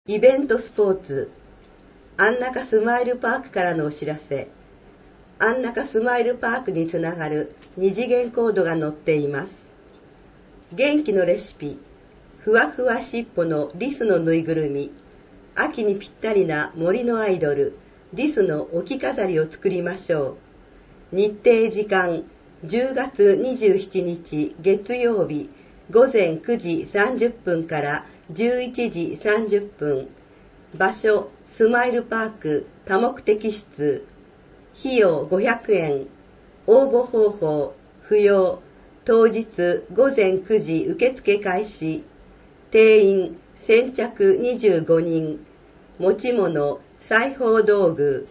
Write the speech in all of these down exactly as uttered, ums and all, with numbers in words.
イベントスポーツ、安中スマイルパークからのお知らせ。安中スマイルパークにつながる二次元コードが載っています。元気のレシピ、ふわふわしっぽのリスのぬいぐるみ、秋にぴったりな森のアイドル、リスの置き飾りを作りましょう。日程時間、じゅうがつにじゅうしちにち月曜日、ごぜんくじさんじゅっぷんからじゅういちじさんじゅっぷん。場所、スマイルパーク多目的室。費用ごひゃくえん。応募方法、不要。当日ごぜんくじ受付開始。定員先着にじゅうごにん。持ち物、裁縫道具。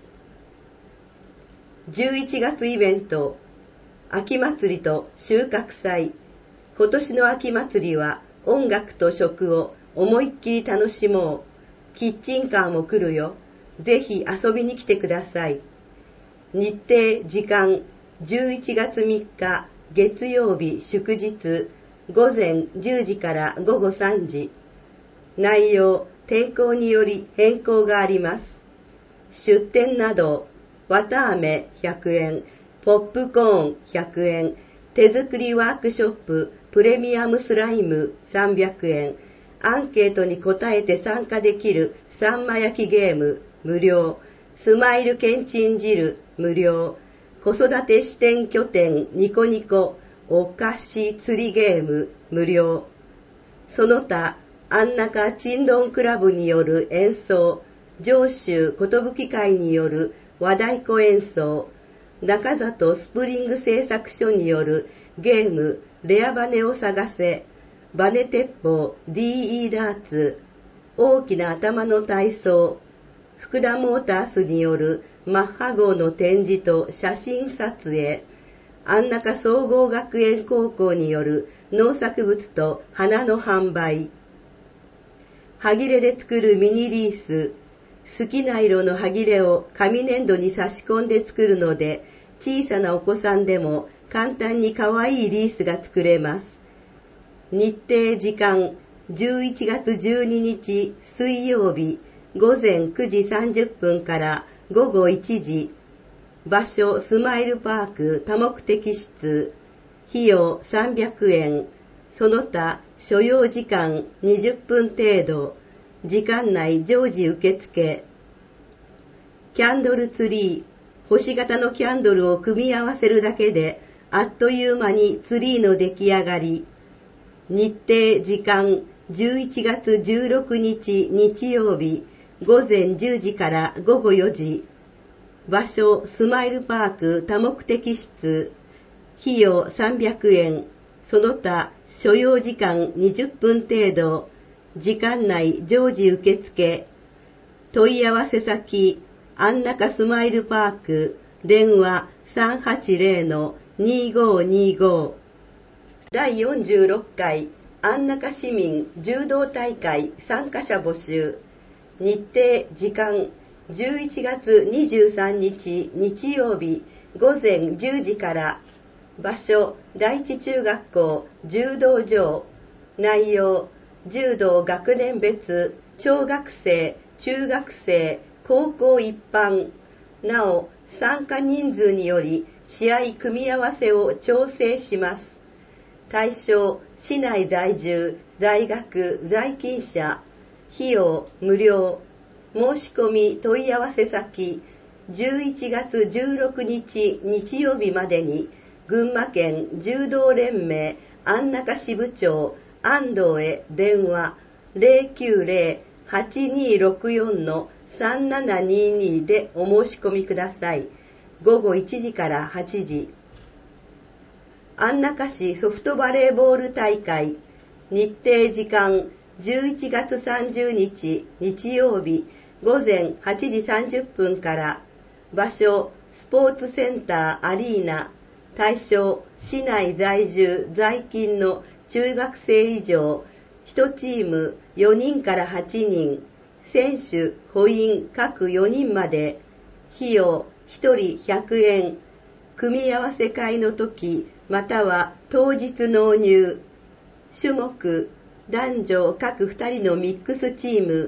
じゅういちがつイベント、秋祭りと収穫祭。今年の秋祭りは音楽と食を思いっきり楽しもう。キッチンカーも来るよ。ぜひ遊びに来てください。日程時間じゅういちがつみっか月曜日祝日ごぜんじゅうじからごごさんじ。内容天候により変更があります。出店などわたあめひゃくえん、ポップコーンひゃくえん、手作りワークショッププレミアムスライムさんびゃくえん、アンケートに答えて参加できるさんま焼きゲーム無料、スマイルけんちん汁無料、子育て支店拠点ニコニコお菓子釣りゲーム無料。その他安中ちんどんクラブによる演奏、上州寿会による和太鼓演奏、中里スプリング製作所によるゲームレアバネを探せ、バネ鉄砲 ディーイー ダーツ、大きな頭の体操、福田モータースによるマッハ号の展示と写真撮影、安中総合学園高校による農作物と花の販売、はぎれで作るミニリース、好きな色のはぎれを紙粘土に差し込んで作るので、小さなお子さんでも簡単にかわいいリースが作れます。日程時間じゅういちがつじゅうににち水曜日ごぜんくじさんじゅっぷんからごごいちじ。場所スマイルパーク多目的室。費用さんびゃくえん。その他所要時間にじゅっぷん程度。時間内常時受付。キャンドルツリー。星型のキャンドルを組み合わせるだけであっという間にツリーの出来上がり。日程時間じゅういちがつじゅうろくにち日曜日ごぜんじゅうじからごごよじ。場所スマイルパーク多目的室。費用さんびゃくえん。その他所要時間にじゅっぷん程度。時間内常時受付。問い合わせ先安中スマイルパーク。電話 さんはちぜろ にごにご。だいよんじゅうろっかい安中市民柔道大会参加者募集。日程時間じゅういちがつにじゅうさんにち日曜日ごぜんじゅうじから。場所第一中学校柔道場。内容柔道学年別小学生中学生高校一般。なお参加人数により試合組み合わせを調整します。対象市内在住在学在勤者。費用無料。申し込み問い合わせ先じゅういちがつじゅうろくにち日曜日までに群馬県柔道連盟安中支部長安藤へ電話 ゼロきゅうゼロ はちにろくよん さんななにに でお申し込みください。ごごいちじからはちじ。安中市ソフトバレーボール大会。日程時間じゅういちがつさんじゅうにち日曜日ごぜんはちじさんじゅっぷんから。場所スポーツセンターアリーナ。対象市内在住在勤の中学生以上。いちチームよにんからはちにん。選手補員各よにんまで。費用ひとりひゃくえん。組み合わせ会の時または当日納入。種目男女各ふたりのミックスチーム。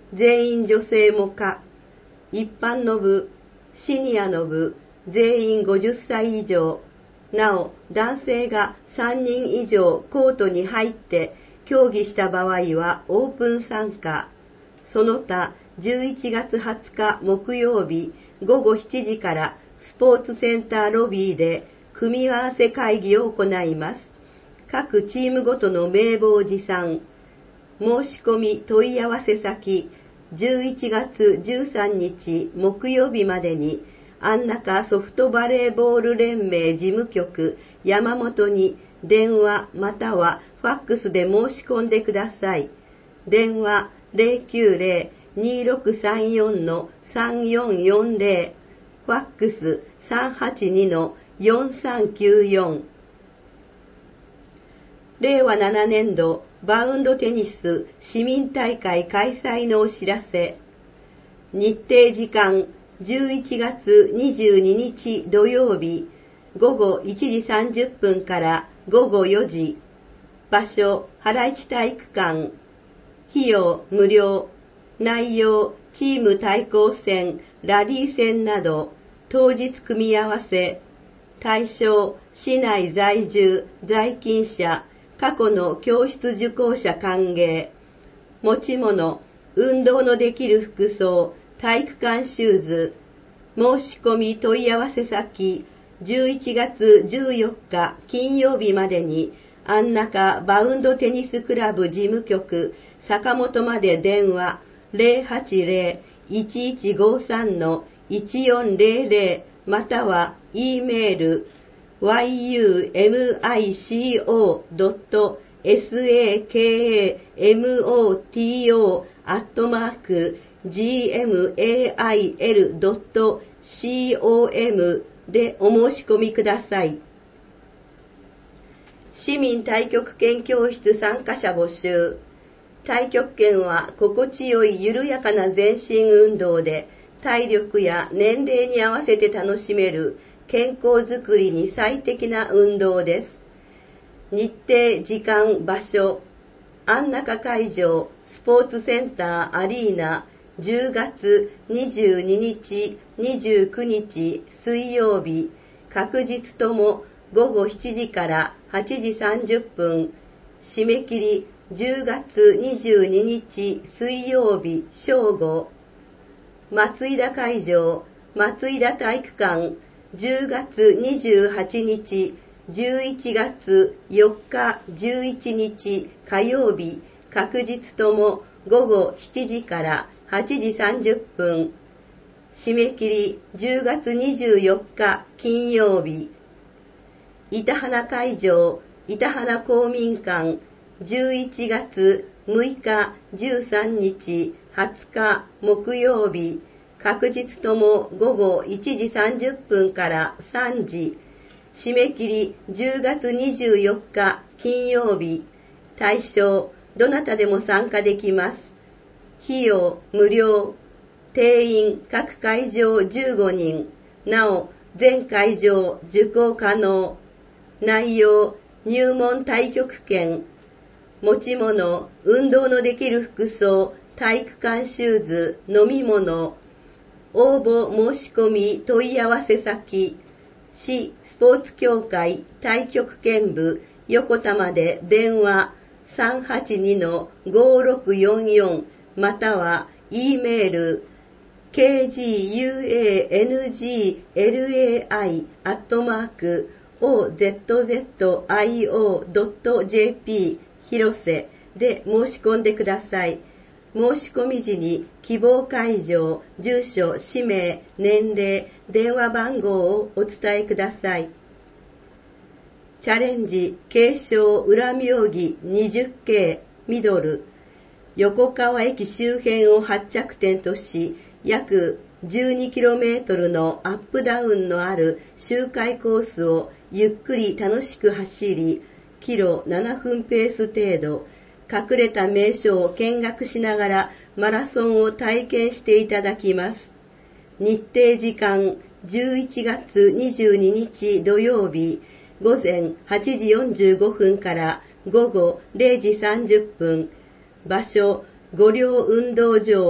全員女性も可。一般の部、シニアの部、全員ごじゅっさい以上。なお、男性がさんにん以上コートに入って競技した場合はオープン参加。その他、じゅういちがつはつか木曜日ごごしちじからスポーツセンターロビーで組み合わせ会議を行います。各チームごとの名簿を持参。申し込み問い合わせ先、じゅういちがつじゅうさんにち木曜日までに安中ソフトバレーボール連盟事務局山本に電話またはファックスで申し込んでください。電話 ゼロきゅうゼロ にーろくさんよん さんよんよんゼロ、ファックス さんはちに よんさんきゅうよん。れいわななねんどバウンドテニス市民大会開催のお知らせ。日程時間じゅういちがつにじゅうににち土曜日ごごいちじさんじゅっぷんからごごよじ。場所原市体育館。費用無料。内容チーム対抗戦、ラリー戦など。当日組み合わせ。対象市内在住在勤者、過去の教室受講者歓迎。持ち物運動のできる服装、体育館シューズ。申し込み問い合わせ先、じゅういちがつじゅうよっか金曜日までに安中バウンドテニスクラブ事務局坂本まで電話 ゼロはちゼロ いちいちごさん いちよんゼロゼロ または E メール ワイユーエムアイシーオードットサカモト アットマーク ジーエムエーアイエルドットコム でお申し込みください。市民太極拳教室参加者募集。太極拳は心地よい緩やかな全身運動で体力や年齢に合わせて楽しめる健康づくりに最適な運動です。日程、時間、場所。安中会場スポーツセンターアリーナじゅうがつにじゅうににち、にじゅうくにち水曜日、各日ともごごしちじからはちじさんじゅっぷん、締め切りじゅうがつにじゅうににち水曜日正午。松井田会場松井田体育館じゅうがつにじゅうはちにち、じゅういちがつよっかじゅういちにち火曜日、各日ともごごしちじからはちじさんじゅっぷん。締め切りじゅうがつにじゅうよっか金曜日。板花会場板花公民館じゅういちがつむいかじゅうさんにちはつか木曜日、各日ともごごいちじさんじゅっぷんからさんじ。締め切りじゅうがつにじゅうよっか金曜日。対象どなたでも参加できます。費用無料。定員各会場じゅうごにん。なお全会場受講可能。内容入門太極拳。持ち物運動のできる服装、体育館シューズ、飲み物。応募申し込み問い合わせ先、市スポーツ協会太極拳部横田まで電話 さんはちに ごろくよんよん または E メール ケージーユーエーエヌジーエルエーアイ アットマーク オーゼットゼットアイオードットジェーピー 広瀬で申し込んでください。申し込み時に希望会場、住所、氏名、年齢、電話番号をお伝えください。チャレンジ継承裏妙義 にじゅっけい ミドル。横川駅周辺を発着点とし、約 じゅうにキロメートル のアップダウンのある周回コースをゆっくり楽しく走り、キロななふんペース程度、隠れた名所を見学しながらマラソンを体験していただきます。日程時間じゅういちがつにじゅうににち土曜日ごぜんはちじよんじゅうごふんからごごれいじさんじゅっぷん。場所五稜運動場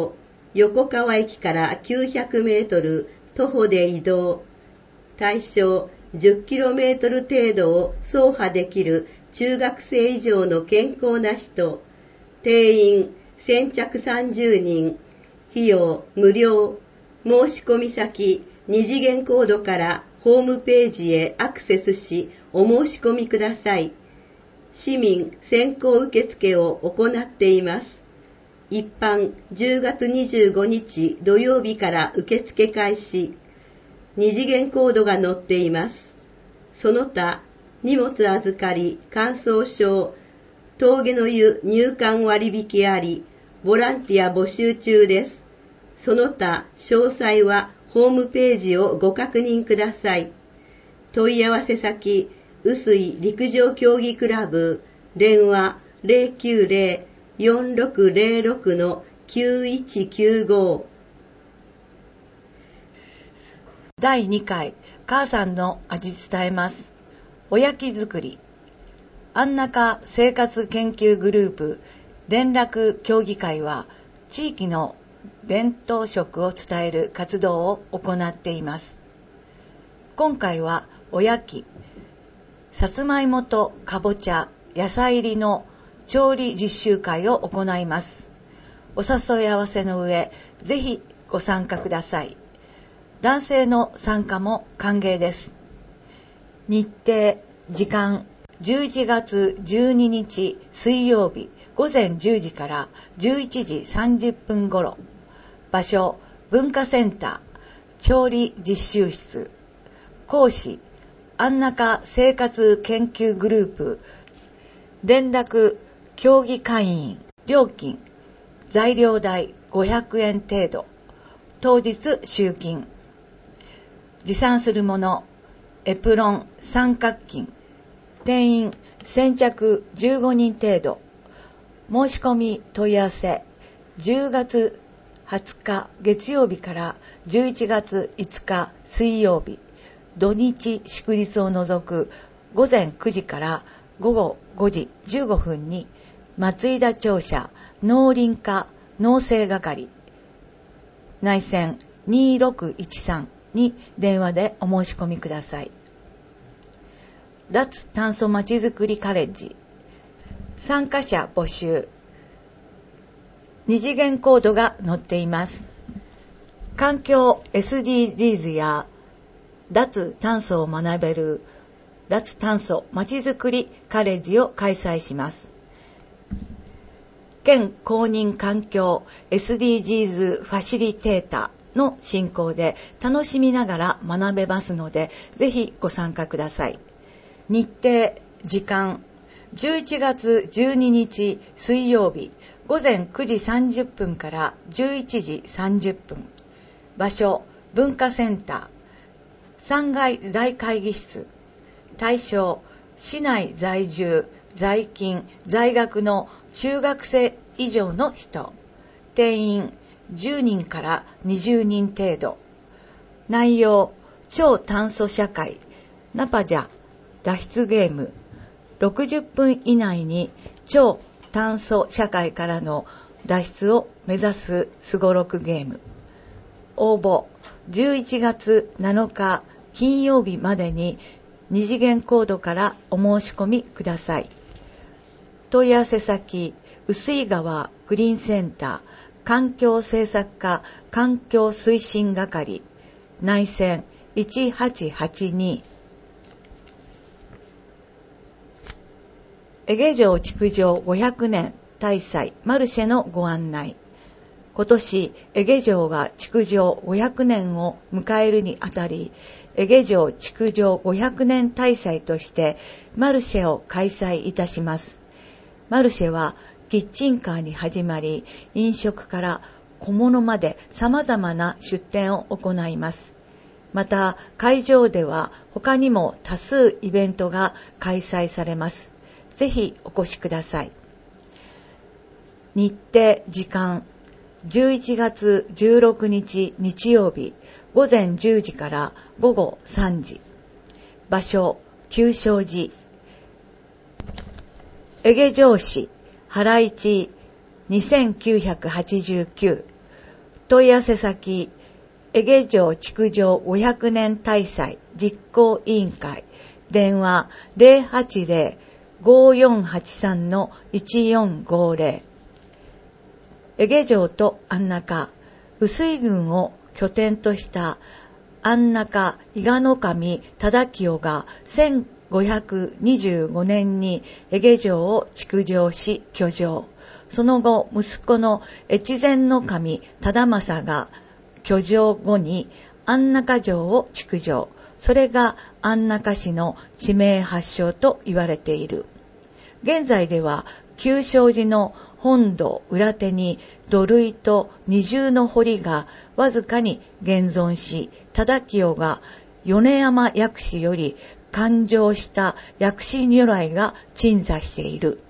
横川駅からきゅうひゃくメートル徒歩で移動。対象じゅっキロメートル程度を走破できる中学生以上の健康な人。定員先着さんじゅうにん。費用無料。申し込み先二次元コードからホームページへアクセスしお申し込みください。市民先行受付を行っています。一般じゅうがつにじゅうごにち土曜日から受付開始。二次元コードが載っています。その他、荷物預かり、乾燥症、峠の湯入館割引あり、ボランティア募集中です。その他、詳細はホームページをご確認ください。問い合わせ先、臼井陸上競技クラブ、電話 ゼロきゅうゼロ よんろくゼロろく きゅういちきゅうご。 だいにかい、母さんの味伝えます。おやき作り。安中生活研究グループ連絡協議会は、地域の伝統食を伝える活動を行っています。今回はおやき、さつまいもとかぼちゃ、野菜入りの調理実習会を行います。お誘い合わせの上、ぜひご参加ください。男性の参加も歓迎です。日程、時間、じゅういちがつじゅうににち水曜日ごぜんじゅうじからじゅういちじさんじゅっぷん頃。場所、文化センター、調理実習室。講師、安中生活研究グループ連絡協議会員。料金、材料代ごひゃくえん程度。当日集金。持参するもの、エプロン、三角巾。定員先着じゅうごにん程度。申し込み問い合わせ、じゅうがつはつか月曜日からじゅういちがついつか水曜日、土日祝日を除くごぜんくじからごごごじじゅうごふんに松井田庁舎農林課農政係内線にろくいちさんに電話でお申し込みください。脱炭素まちづくりカレッジ参加者募集。二次元コードが載っています。環境 エスディージーズ や脱炭素を学べる脱炭素まちづくりカレッジを開催します。県公認環境 エスディージーズ ファシリテーターの進行で楽しみながら学べますので、ぜひご参加ください。日程、時間、じゅういちがつじゅうににち水曜日ごぜんくじさんじゅっぷんからじゅういちじさんじゅっぷん。場所、文化センター、さんがい大会議室。対象、市内在住、在勤、在学の中学生以上の人。定員じゅうにんからにじゅうにん程度。内容、超炭素社会、ナパジャ、脱出ゲーム。ろくじゅっぷん以内に超炭素社会からの脱出を目指すすごろくゲーム。応募、じゅういちがつなのか金曜日までに二次元コードからお申し込みください。問い合わせ先、臼井川グリーンセンター環境政策課環境推進係内線いちはちはちに。江下城築城ごひゃくねん大祭マルシェのご案内。今年江下城が築城ごひゃくねんを迎えるにあたり、江下城築城ごひゃくねん大祭としてマルシェを開催いたします。マルシェはキッチンカーに始まり、飲食から小物まで様々な出店を行います。また会場では他にも多数イベントが開催されます。ぜひお越しください。日程、時間、じゅういちがつじゅうろくにち日曜日ごぜんじゅうじからごごさんじ。場所、久昌寺。江下城市原市にせんきゅうひゃくはちじゅうきゅう。 問い合わせ先、江下城築城ごひゃくねん大祭実行委員会、電話 ゼロはちゼロ ごーよんはちさん いちよんごゼロ。江下城と安中、碓水郡を拠点とした安中伊賀守忠清がせんごひゃくにじゅうごねんに江下城を築城し居城。その後、息子の越前守忠政が居城後に安中城を築城。それが安中市の地名発祥と言われている。現在では旧正寺の本堂裏手に土塁と二重の堀がわずかに現存し、忠清が米山薬師より誕生した薬師如来が鎮座している。